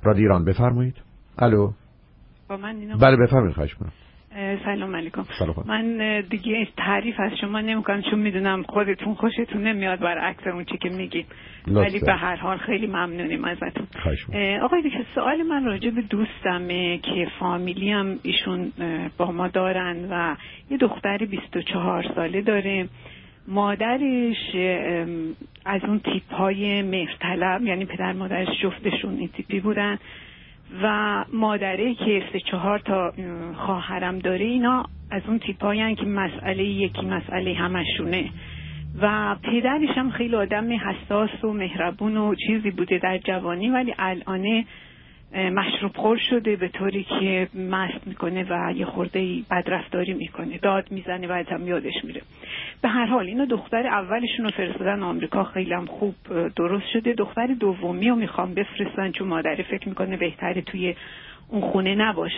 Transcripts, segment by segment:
رادیو ایران بفرمایید. الو. با من اینا بله بفرمایید. خواهش می‌کنم. سلام علیکم. سلام. من دیگه تعریف از شما نمی‌کنم چون میدونم خودتون خوشتون نمیاد برعکس اون چی که میگید، ولی به هر حال خیلی ممنونیم ازتون. آقای دکتر سوال من راجع به دوستمه که فامیلی هم ایشون با ما دارن و یه دختر 24 ساله داره. مادرش از اون تیپ‌های مهرطلب، یعنی پدر مادرش جفتشون این تیپی بودن و مادره که 3-4 تا خواهرم داره اینا از اون تیپایی که یکی مسئله همشونه و پدرش هم خیلی آدم حساس و مهربون و چیزی بوده در جوانی، ولی الان مشروب خور شده به طوری که مست میکنه و یه خورده بدرفتاری میکنه، داد میزنه و هم یادش میره. به هر حال اینو دختر اولشون رو فرستادن آمریکا، خیلی هم خوب درست شده. دختر دومی رو میخوام بفرستن چون مادر فکر میکنه بهتره توی اون خونه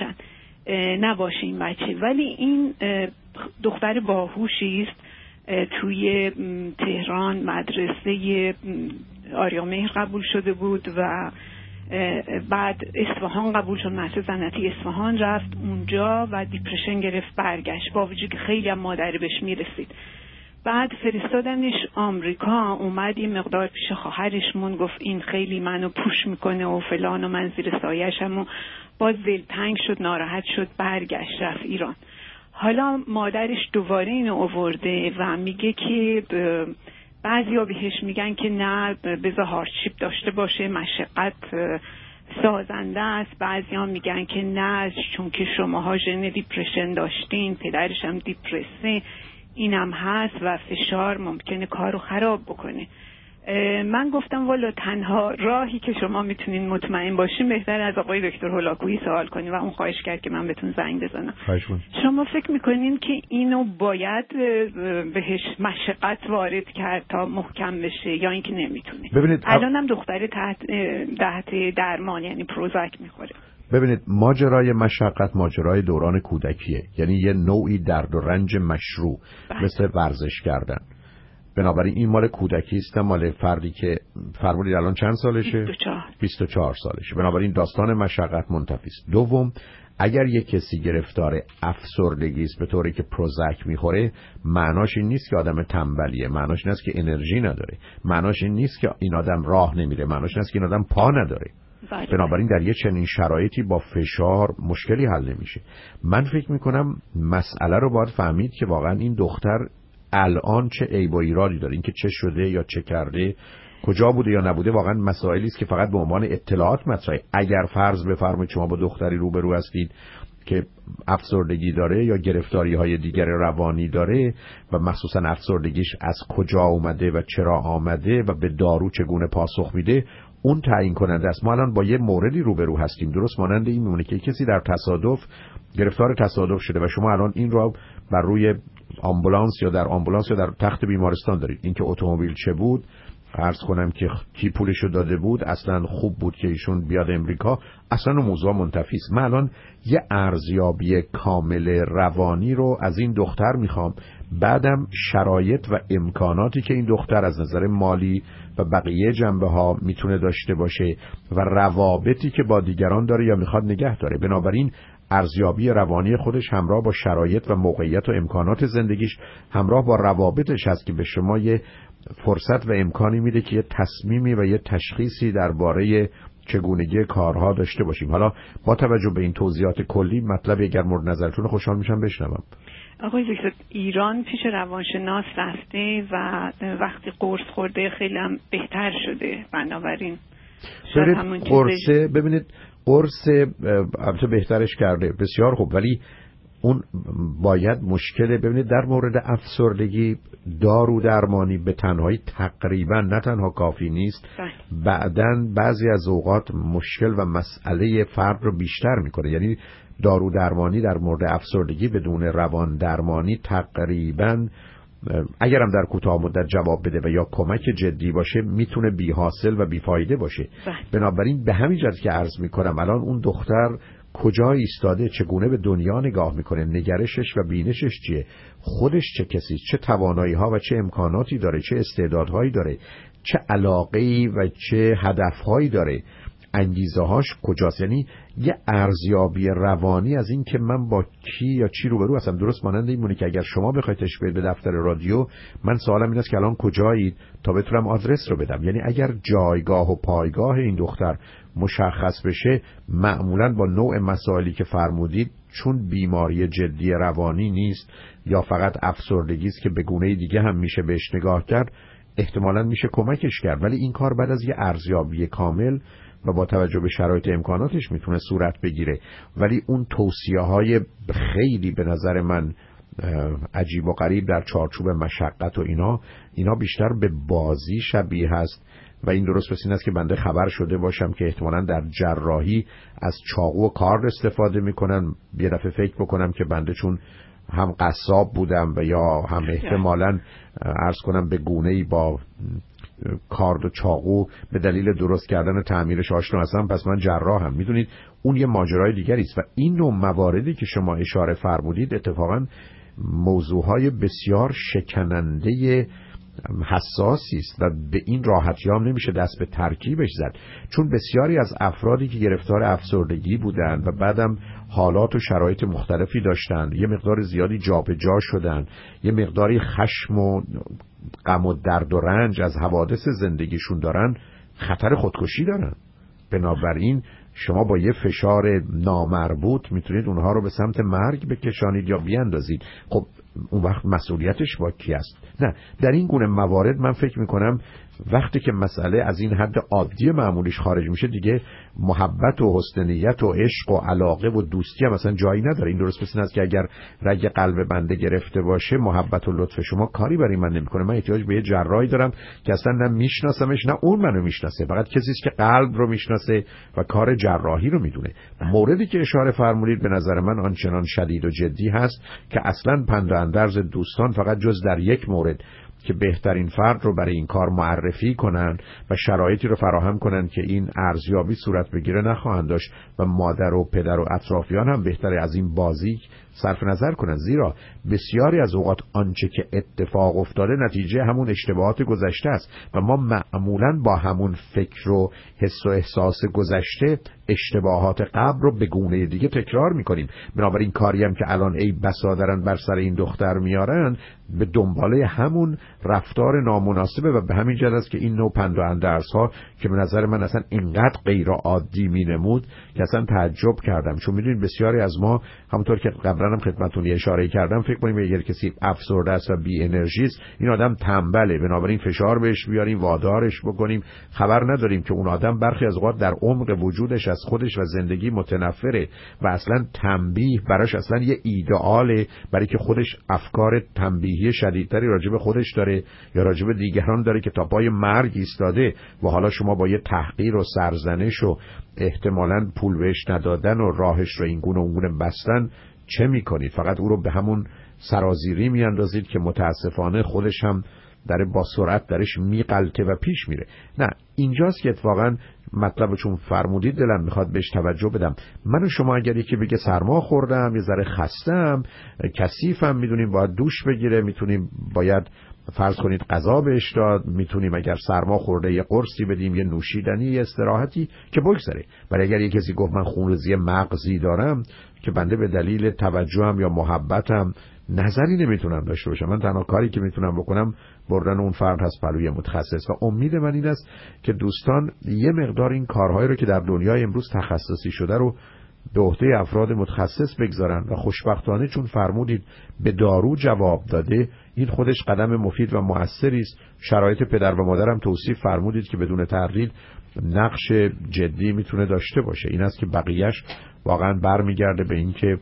نباشه این بچه، ولی این دختر باهوشی است. توی تهران مدرسه آریامهر قبول شده بود و بعد اصفهان قبول شد، مدرسه صنعتی اصفهان رفت اونجا و دیپرشن گرفت، برگشت با وجود که خیلی هم مادر بهش میرسید. بعد فرستادنش آمریکا، اومد یه مقدار پیش خواهرش مون، گفت این خیلی منو پوش میکنه و فلان و من زیر سایه‌شم و باز دلتنگ شد، ناراحت شد، برگشت رفت ایران. حالا مادرش دوباره اینو آورده و میگه که بعضیا بهش میگن که نه بذار هاردشیپ داشته باشه، مشقت سازنده است. بعضیا میگن که نه چون که شماها ژن دیپرشن داشتین، پدرش هم دیپرسه، اینم هست و فشار ممکنه کارو خراب بکنه. من گفتم والا تنها راهی که شما میتونین مطمئن باشین بهتر از آقای دکتر هولاکویی سوال کنین و اون خواهش کرد که من بهتون زنگ بزنم. شما فکر میکنین که اینو باید بهش مشقت وارد کرد تا محکم بشه یا اینکه نمیتونه؟ ببینید الانم دختر تحت درمان یعنی پروزاک میخوره. ببینید ماجرای مشقت ماجرای دوران کودکیه، یعنی یه نوعی درد و رنج مشروع مثل ورزش کردن. بنابراین این مال کودکی است، مال فردی که فرمودید الان چند سالشه؟ 24 سالشه. بنابراین داستان مشقت منتفی است. دوم، اگر یک کسی گرفتار افسردگی است به طوری که پروزاک میخوره، معناش این نیست که آدم تنبلیه، معناش این است که انرژی نداره، معناش این نیست که این آدم راه نمیره، معناش این است که این آدم پا نداره. بنابراین در یه چنین شرایطی با فشار مشکلی حل نمیشه. من فکر میکنم مسئله رو باید فهمید که واقعا این دختر الان چه عیب و ایرادی داره، اینکه چه شده یا چه کرده، کجا بوده یا نبوده، واقعا مسائلی است که فقط به عنوان اطلاعات مطرحه. اگر فرض بفرمایید شما با دختری روبرو هستید که افسردگی داره یا گرفتاری‌های دیگر روانی داره و مخصوصا افسردگیش از کجا اومده و چرا آمده و به دارو چگونه پاسخ میده، اون تعیین کننده است. ما الان با یه موردی روبرو هستیم، درست مانند این میمونه که کسی در تصادف گرفتار تصادف شده و شما الان این رو بر روی آمبولانس یا در آمبولانس یا در تخت بیمارستان دارید. اینکه اتومبیل چه بود، عرض کنم که کی پولشو داده بود، اصلا خوب بود که ایشون بیاد امریکا، اصلا موضوع منتفی است. من الان یه ارزیابی کامل روانی رو از این دختر میخوام، بعدم شرایط و امکاناتی که این دختر از نظر مالی و بقیه جنبه ها میتونه داشته باشه و روابطی که با دیگران داره یا میخواد نگه داره. بنابراین ارزیابی روانی خودش همراه با شرایط و موقعیت و امکانات زندگیش همراه با روابطش هست که به شما یه فرصت و امکانی میده که یه تصمیمی و یه تشخیصی درباره چگونگی کارها داشته باشیم. حالا با توجه به این توضیحات کلی مطلب اگر مورد نظرتون خوشحال میشم بشنوم. آقای دکتر ایران پیش روانشناس رفته و وقتی قرص خورده خیلی هم بهتر شده. بنابراین قرصه ببینید قرص البته بهترش کرده، بسیار خوب، ولی اون باید مشکل. ببینید در مورد افسردگی دارو درمانی به تنهایی تقریبا نه تنها کافی نیست، بعدن بعضی از اوقات مشکل و مسئله فرد رو بیشتر میکنه. یعنی دارو درمانی در مورد افسردگی بدون روان درمانی تقریبا اگرم در کوتاه مدت جواب بده و یا کمک جدی باشه میتونه بی حاصل و بی فایده باشه. بنابراین به همین جهت که عرض میکنم الان اون دختر کجا ایستاده، چگونه به دنیا نگاه میکنه، نگرشش و بینشش چیه، خودش چه کسی، چه توانایی ها و چه امکاناتی داره، چه استعدادهایی داره، چه علاقه‌ای و چه هدفهایی داره. انگیزه هاش کجاست. یعنی یه ارزیابی روانی از این که من با کی یا چی روبرو هستم. درست مانند این مونه که اگر شما بخواید برید به دفتر رادیو، من سوالم این است که الان کجایید تا بتونم آدرس رو بدم. یعنی اگر جایگاه و پایگاه این دختر مشخص بشه، معمولاً با نوع مسائلی که فرمودید، چون بیماری جدی روانی نیست یا فقط افسردگی است که به گونه دیگه هم میشه بهش نگاه کرد، احتمالاً میشه کمکش کرد. ولی این کار بعد از یه ارزیابی کامل و با توجه به شرایط امکاناتش میتونه صورت بگیره. ولی اون توصیه‌های خیلی به نظر من عجیب و غریب در چارچوب مشقت و اینا بیشتر به بازی شبیه هست. و این درست پس این است که بنده خبر شده باشم که احتمالاً در جراحی از چاقو و کارد استفاده میکنن. یه دفعه فکر بکنم که بنده چون هم قصاب بودم و یا هم احتمالاً عرض کنم به گونه‌ای با کارد و چاقو به دلیل درست کردن و تعمیرش آشنا هستم، پس من جراحم. میدونید اون یه ماجرای دیگری است. و این نوع مواردی که شما اشاره فرمودید اتفاقاً موضوعهای بسیار شکننده حساسی است و به این راحتی هم نمیشه دست به ترکیبش زد، چون بسیاری از افرادی که گرفتار افسردگی بودن و بعدم حالات و شرایط مختلفی داشتن، یه مقدار زیادی جابجا شدن، یه مقداری خشم و غم و درد و رنج از حوادث زندگیشون دارن، خطر خودکشی دارن. بنابراین شما با یه فشار نامربوط میتونید اونها رو به سمت مرگ بکشانید یا بیاندازید. خب اون وقت مسئولیتش با کی است؟ نه، در این گونه موارد من فکر میکنم وقتی که مسئله از این حد عادی معمولیش خارج میشه، دیگه محبت و حسن نیت و عشق و علاقه و دوستی هم مثلا جایی نداره. این درست مثل است که اگر رگ قلب بنده گرفته باشه، محبت و لطف شما کاری برای من نمیکنه. من احتیاج به یه جراحی دارم که اصلا نه میشناسمش نه اون منو میشناسه، فقط کسی است که قلب رو میشناسه و کار جراحی رو میدونه. موردی که اشاره فرمودید به نظر من آنچنان شدید و جدی هست که اصلا پند و اندرز دوستان فقط جز در یک مورد که بهترین فرد رو برای این کار معرفی کنن و شرایطی رو فراهم کنن که این ارزیابی صورت بگیره نخواهند داشت و مادر و پدر و اطرافیان هم بهتره از این بازی صرف نظر کنن، زیرا بسیاری از اوقات آنچه که اتفاق افتاده نتیجه همون اشتباهات گذشته است و ما معمولاً با همون فکر و حس و احساس گذشته اشتباهات قبل رو به گونه دیگه تکرار میکنیم. بنابراین کاری هم که الان ای بسا دارن بر سر این دختر میارن به دنباله همون رفتار نامناسبه و به همین جهت است که این نوع پند و اندرزها که به نظر من اصلا اینقدر غیر عادی مینمود که اصلا تعجب کردم. چون میدونید بسیاری از ما همونطور که قبلا هم خدمتتون اشاره کردم فکر کنیم اگر کسی افسرده است و بی انرژی است این آدم تنبله، بنابراین فشار بهش بیاریم وادارش بکنیم. خبر نداریم که اون آدم برخی از اوقات در عمق وجودش از خودش و زندگی متنفره و اصلا تنبیه براش اصلا یه ایدئاله، برای که خودش افکار تنبیهی شدیدتری راجع به خودش داره یا راجع به دیگران داره که تا پای مرگ ایستاده و حالا شما با یه تحقیر و سرزنش و احتمالاً پول بهش ندادن و راهش رو این گونه و اون گونه بستن چه میکنید؟ فقط او رو به همون سرازیری میاندازید که متاسفانه خودش هم داره با سرعت درش میقلته و پیش میره. نه، اینجاست که اتفاقا مطلب چون فرمودید دلم میخواد بهش توجه بدم. من و شما اگر یکی بگه سرما خوردم، یه ذره خستم، کثیفم، میدونیم باید دوش بگیره، میتونیم باید فرض کنید غذا بهش داد، میتونیم اگر سرما خورده یه قرصی بدیم، یه نوشیدنی، یه استراحتی که بگذره. ولی اگر یه کسی گفت من خونریزی مغزی دارم که بنده به دلیل توجهم یا محبتم نظری نمیتونم داشته باشم، من تنها کاری که میتونم بکنم بردن اون فرد هست پلوی متخصص. و امید من این است که دوستان یه مقدار این کارهایی رو که در دنیای امروز تخصصی شده رو به عهده افراد متخصص بگذارن و خوشبختانه چون فرمودید به دارو جواب داده، این خودش قدم مفید و مؤثری است. شرایط پدر و مادرم توصیف فرمودید که بدون تردید نقش جدی میتونه داشته باشه. این است که بقیهش واقعا برمیگرده به این که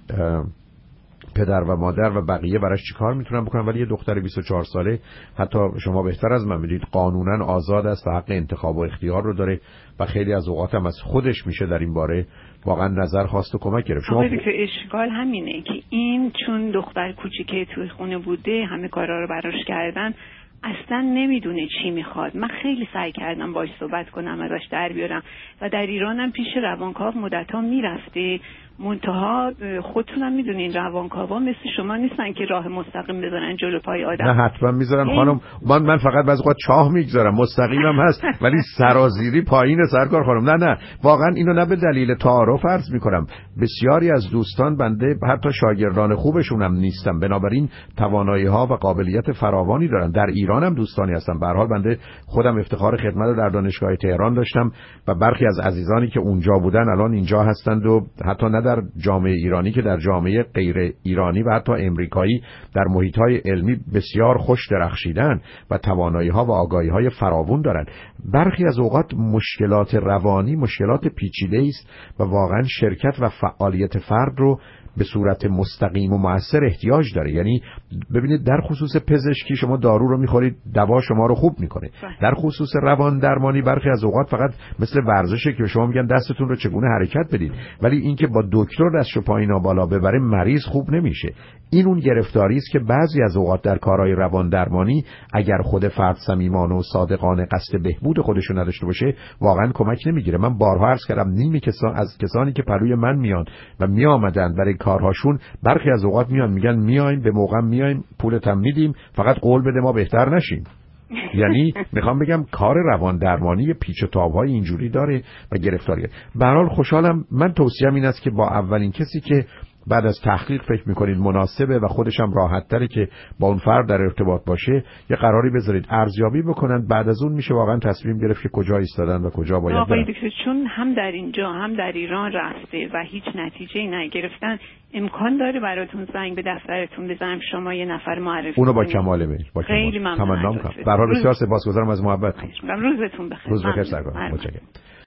پدر و مادر و بقیه براش چیکار میتونن بکنن. ولی یه دختر 24 ساله حتی شما بهتر از من میدونید قانونا آزاد است و حق انتخاب و اختیار رو داره و خیلی از اوقات هم از خودش میشه در این باره واقعا نظر خواست و کمک گرفت. شما اشکال همینه که این چون دختر کوچیکه توی خونه بوده همه کارا رو براش کردن، اصلا نمیدونه چی میخواد. من خیلی سعی کردم باهاش صحبت کنم، ازش در بیارم و در ایرانم پیش روانکاو مدت‌ها میرفته منتها خودتونم میدونین روانکاوا مثل شما نیستن که راه مستقیم بذارن جلو پای آدم. نه حتما میذارن خانم. من فقط بعضی وقت چاه میگذارم، مستقیمم هست ولی سرازیری پایین سرکار خانم. نه واقعا اینو نه به دلیل تعارف عرض میکنم. بسیاری از دوستان بنده حتی شاگردان خوبشونم نیستم، بنابراین توانایی ها و قابلیت فراوانی دارن. در ایران هم دوستانی هستن. به هر حال بنده خودم افتخار خدمت در دانشگاه تهران داشتم و برخی از عزیزانی که اونجا بودن الان اینجا هستند و حتی نه در جامعه ایرانی که در جامعه غیر ایرانی و حتی امریکایی در محیط‌های علمی بسیار خوش درخشیدن و توانایی‌ها و آگاهی‌های فراوان دارند. برخی از اوقات مشکلات روانی مشکلات پیچیده است و واقعا شرکت و فعالیت فرد رو به صورت مستقیم و مؤثر احتیاج داره. یعنی ببینید در خصوص پزشکی شما دارو رو میخورید، دوا شما رو خوب میکنه. در خصوص روان درمانی برخی از اوقات فقط مثل ورزشه که شما میگن دستتون رو چگونه حرکت بدید، ولی اینکه با دکتر دستشو پایینا بالا ببره مریض خوب نمیشه. این اون گرفتاری است که بعضی از اوقات در کارهای روان درمانی اگر خود فرد صمیمانه و صادقانه قصد بهبود خودشو نداشته باشه واقعا کمک نمیگیره. من بارها عرض کردم نیمی از کسانی که پروی من میان و میآمدن برای کارهاشون برخی از اوقات میان میگن میایم به موقع میایم پولت هم میدیم فقط قول بده ما بهتر نشیم. یعنی میخوام بگم کار روان درمانی پیچ و تاب‌های اینجوری داره و گرفتاریه. به هر حال خوشحالم. من توصیه‌ام این است که با اولین کسی که بعد از تحقیق فکر میکنید مناسبه و خودش هم راحت تره که با اون فرد در ارتباط باشه یه قراری بذارید، ارزیابی بکنن. بعد از اون میشه واقعا تصمیم گرفت که کجا ایستادن و کجا باید برن. چون هم در اینجا هم در ایران رفته و هیچ نتیجه‌ای نگرفتن، امکان داره براتون زنگ به دفترتون بزنم شما یه نفر معرفی اونو با کمال میل. خیلی ممنونم. به هر حال بسیار سپاسگزارم از محبتتون. روزتون بخیر. روز بخیر سرکار. متشکرم.